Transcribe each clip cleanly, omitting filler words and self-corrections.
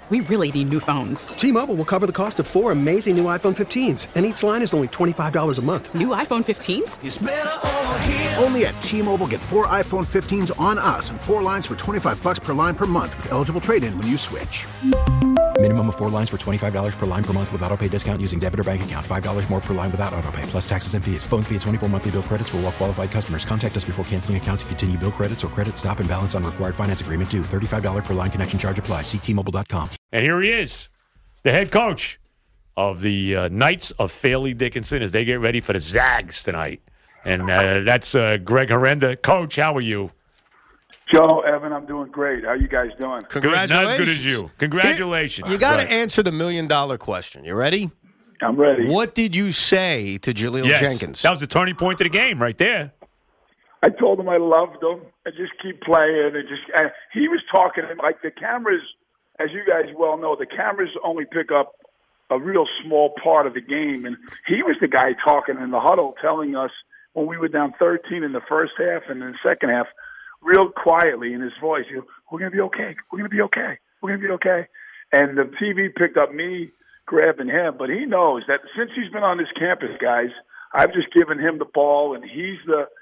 We really need new phones. T-Mobile will cover the cost of 4 amazing new iPhone 15s, and each line is only $25 a month. New iPhone 15s? It's better over here. Only at T-Mobile, get 4 iPhone 15s on us and 4 lines for $25 per line per month with eligible trade-in when you switch. Minimum of 4 lines for $25 per line per month with autopay discount using debit or bank account. $5 more per line without autopay, plus taxes and fees. Phone fee at 24 monthly bill credits for well-qualified customers. Contact us before canceling account to continue bill credits or credit stop and balance on required finance agreement due. $35 per line connection charge applies. See T-Mobile.com. And here he is, the head coach of the Knights of Fairleigh Dickinson as they get ready for the Zags tonight. And that's Greg Herenda. Coach, how are you? Joe, Evan, I'm doing great. How you guys doing? Congratulations. Not as good as you. Congratulations. You got to answer the $1 million question. You ready? I'm ready. What did you say to Jaleel Jenkins? That was the turning point of the game right there. I told him I loved him and just keep playing. And he was talking, and like the cameras, as you guys well know, the cameras only pick up a real small part of the game. And he was the guy talking in the huddle, telling us when we were down 13 in the first half and in the second half, real quietly in his voice, we're going to be okay. We're going to be okay. We're going to be okay. And the TV picked up me grabbing him, but he knows that since he's been on this campus, guys, I've just given him the ball, and he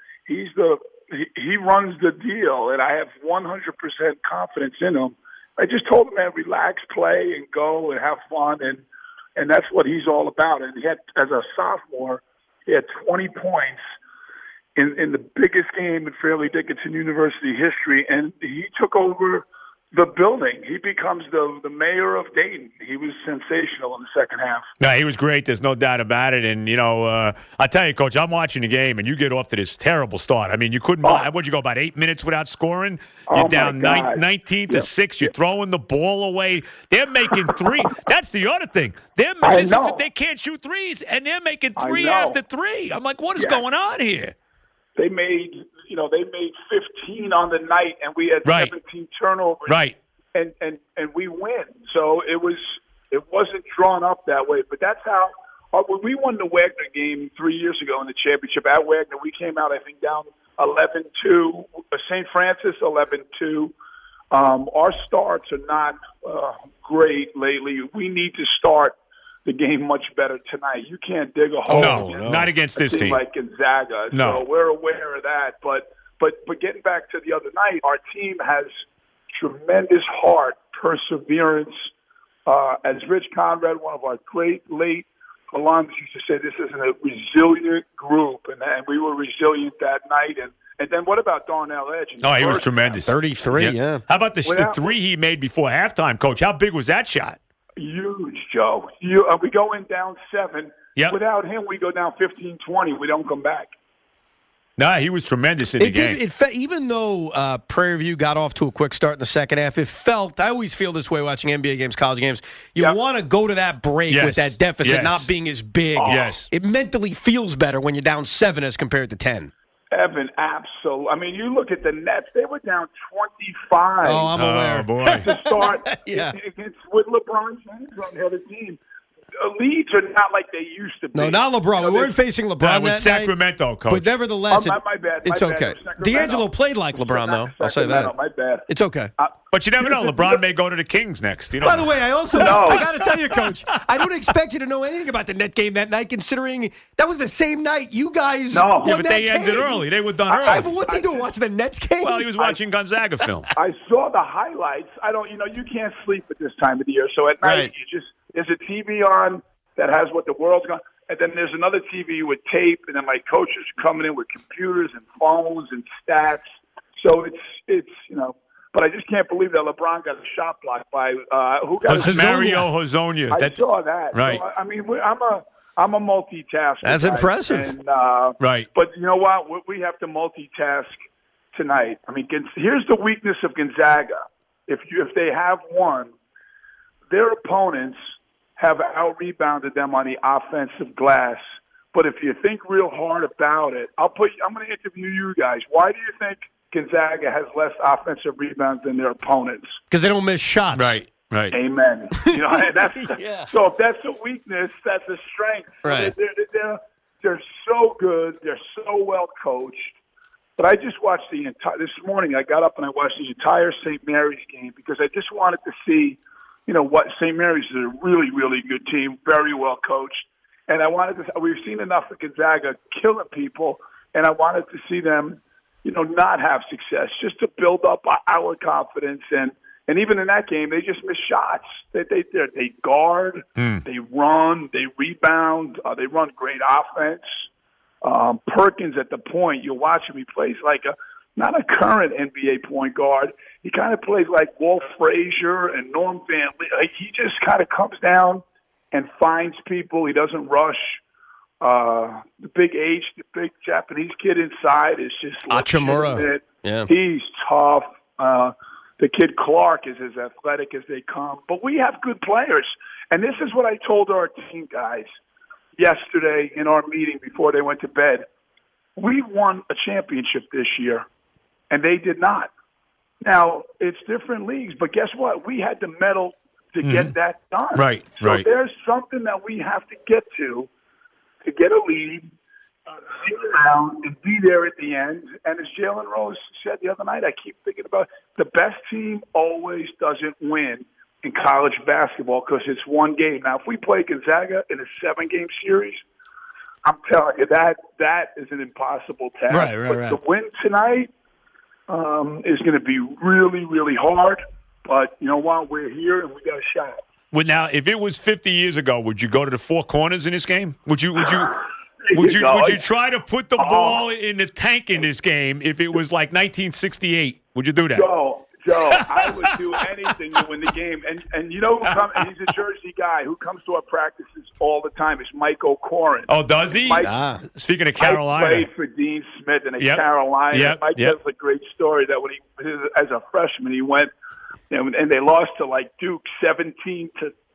runs the deal, and I have 100% confidence in him. I just told him, man, relax, play, and go and have fun, and that's what he's all about. And he had, as a sophomore, he had 20 points in the biggest game in Fairleigh Dickinson University history, and he took over the building. He becomes the mayor of Dayton. He was sensational in the second half. No, he was great. There's no doubt about it. And, I tell you, Coach, I'm watching the game, and you get off to this terrible start. I mean, you couldn't what'd you go, about 8 minutes without scoring? You're down 19 to 6. You're throwing the ball away. They're making 3. That's the other thing. They can't shoot threes, and they're making 3 after 3. I'm like, what is going on here? They made 15 on the night, and we had 17 turnovers. Right. And we win. So it wasn't drawn up that way. But that's how when we won the Wagner game 3 years ago in the championship at Wagner, we came out, I think, down 11-2. St. Francis 11-2. Our starts are not great lately. We need to start the game much better tonight. You can't dig a hole. No, not against this team like Gonzaga. No. So we're aware of that. But getting back to the other night, our team has tremendous heart, perseverance. As Rich Conrad, one of our great late alums, used to say, this is a resilient group, and we were resilient that night. And then what about Darnell Edge? Oh, he was tremendous. 33, yeah. How about the 3 he made before halftime, Coach? How big was that shot? Huge, Joe. We go in down 7. Yep. Without him, we go down 15-20. We don't come back. No, he was tremendous in the game. Even though Prairie View got off to a quick start in the second half, it felt, I always feel this way watching NBA games, college games, you want to go to that break with that deficit not being as big. Yes. It mentally feels better when you're down 7 as compared to 10. Evan, absolutely. I mean, you look at the Nets; they were down 25. Oh, I'm aware. Oh, boy. To start with LeBron James on the other team. Leads are not like they used to be. No, not LeBron. We weren't facing LeBron that was that Sacramento, night, Coach. But nevertheless, my bad. It's okay. D'Angelo played like LeBron, though. I'll say that. My bad. It's okay. But you never know. LeBron may go to the Kings next. By the way, I got to tell you, Coach, I don't expect you to know anything about the net game that night, considering that was the same night you guys won but that they ended game. early. They were done early. But what's he doing, watching the Nets game? Well, he was watching Gonzaga film. I saw the highlights. You can't sleep at this time of the year. So at night, there's a TV on that has what the world's going. And then there's another TV with tape, and then my coaches are coming in with computers and phones and stats. So it's but I just can't believe that LeBron got a shot blocked by who got Mario Hezonja. I saw that. Right. So, I mean, I'm a multitasker. That's impressive. And, right. But you know what? We have to multitask tonight. I mean, here's the weakness of Gonzaga. If they have one, their opponents have out-rebounded them on the offensive glass. But if you think real hard about it, I'm going to interview you guys. Why do you think Gonzaga has less offensive rebounds than their opponents? Because they don't miss shots. Right. Amen. So if that's a weakness, that's a strength. Right. They're so good. They're so well coached. But I just watched this morning I got up and I watched the entire St. Mary's game because I just wanted to see what St. Mary's is a really, really good team, very well coached. And we've seen enough of Gonzaga killing people, and I wanted to see them, not have success, just to build up our confidence. And even in that game, they just miss shots. They guard, they run, they rebound, they run great offense. Perkins at the point, you watch him, he plays like not a current NBA point guard. He kind of plays like Walt Frazier and Norm Van Lee. Like, he just kind of comes down and finds people. He doesn't rush. The big Japanese kid inside is just Hachimura. Yeah. He's tough. The kid Clark is as athletic as they come. But we have good players. And this is what I told our team guys yesterday in our meeting before they went to bed. We won a championship this year, and they did not. Now, it's different leagues, but guess what? We had the medal to get that done. Right. There's something that we have to get to get a lead, sit around, and be there at the end. And as Jalen Rose said the other night, I keep thinking about the best team always doesn't win in college basketball because it's one game. Now, if we play Gonzaga in a 7-game series, I'm telling you, that is an impossible task. Right. To win tonight is going to be really, really hard. But you know what? We're here, and we got a shot. Well, now, if it was 50 years ago, would you go to the four corners in this game? Would you try to put the ball in the tank in this game if it was like 1968? Would you do that? Joe, I would do anything to win the game. And you know who comes? And he's a Jersey guy who comes to our practices all the time. It's Mike O'Koren. Oh, does he? Speaking of Carolina. Mike played for Dean Smith in Carolina. Mike has a great story that when as a freshman, he went, and they lost to like Duke 17-16,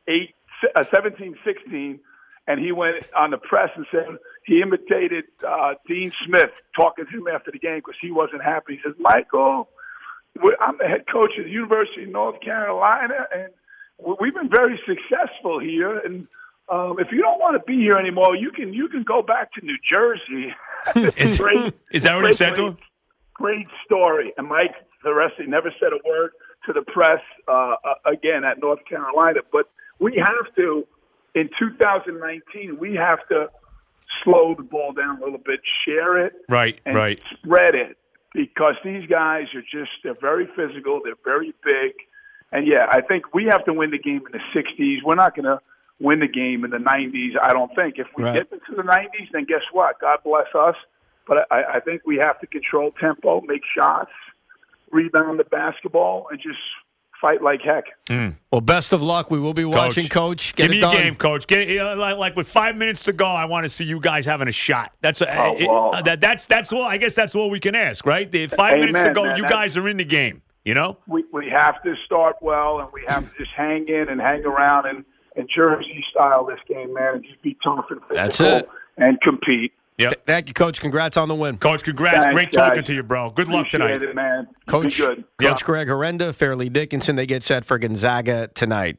and he went on the press and said he imitated Dean Smith talking to him after the game because he wasn't happy. He says, Michael, I'm the head coach of the University of North Carolina, and we've been very successful here. And if you don't want to be here anymore, you can go back to New Jersey. Is that what he said to him? Great story. And Mike, the rest, he never said a word to the press again at North Carolina. But we have to, in 2019, we have to slow the ball down a little bit, share it, and spread it. Because these guys they're very physical, they're very big. And, I think we have to win the game in the 60s. We're not going to win the game in the 90s, I don't think. If we get into the 90s, then guess what? God bless us. But I think we have to control tempo, make shots, rebound the basketball, and just fight like heck. Well, best of luck. We will be watching, Coach. Get Give it me done. a game, Coach. Like with 5 minutes to go, I want to see you guys having a shot. That's all. I guess that's all we can ask, right? 5 minutes to go, you guys are in the game. We have to start well, and we have to just hang in and hang around and Jersey style this game, man, and just be tough and physical. That's it. And compete. Yep. Thank you, Coach. Congrats on the win. Coach, congrats. Thanks, Great talking guys. to you, bro. Good luck tonight. Appreciate it, man. Coach, be good. Coach Greg Herenda, Fairleigh Dickinson, they get set for Gonzaga tonight.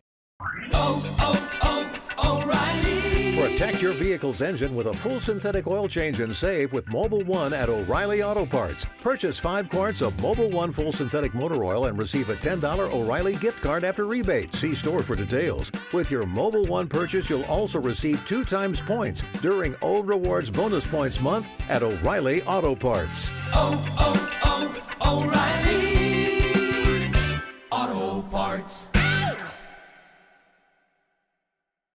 Protect your vehicle's engine with a full synthetic oil change and save with Mobil 1 at O'Reilly Auto Parts. Purchase 5 quarts of Mobil 1 full synthetic motor oil and receive a $10 O'Reilly gift card after rebate. See store for details. With your Mobil 1 purchase, you'll also receive 2 times points during O Rewards Bonus Points Month at O'Reilly Auto Parts. O'Reilly.